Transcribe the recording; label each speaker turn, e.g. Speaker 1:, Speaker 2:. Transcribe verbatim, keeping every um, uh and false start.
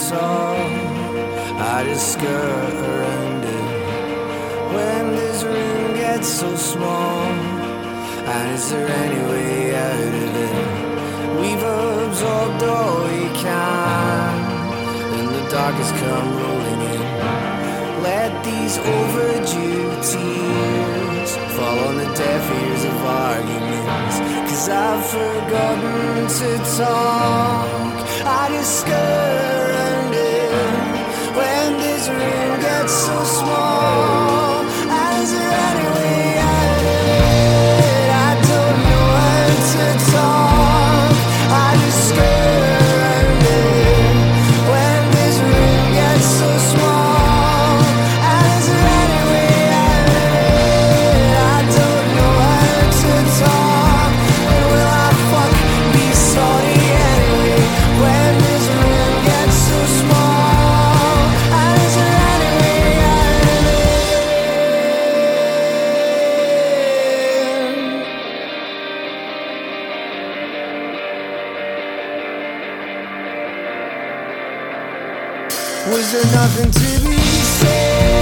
Speaker 1: tall, I just skirt around it. When this room gets so small, and is there any way out of it? We've absorbed all we can, and the dark has come rolling in. Let these overdue tears fall on the deaf ears of arguments, 'cause I've forgotten to talk. I just skirt around it. When this room gets so small, and is there any way out of it? I don't know how to talk. I just skirt around it. When this room gets so small, and is there any way out of it? I don't know how to talk. And will I fuck be sorry anyway? When this room gets so small, and is there any way out of it? Was there nothing to be said?